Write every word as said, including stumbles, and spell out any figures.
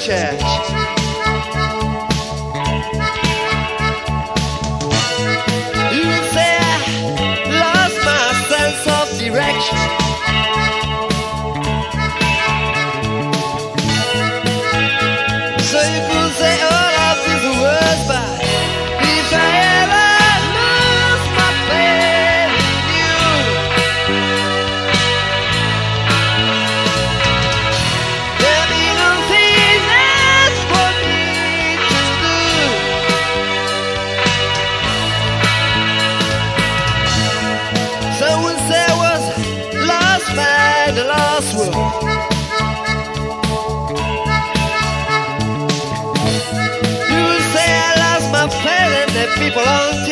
church. You say I lost my sense of direction. So you could say all of these words, but if I ever lose my faith in you, there'll be nothing else for me to do. Someone said I was lost by the lost world. You say I lost my faith in the people on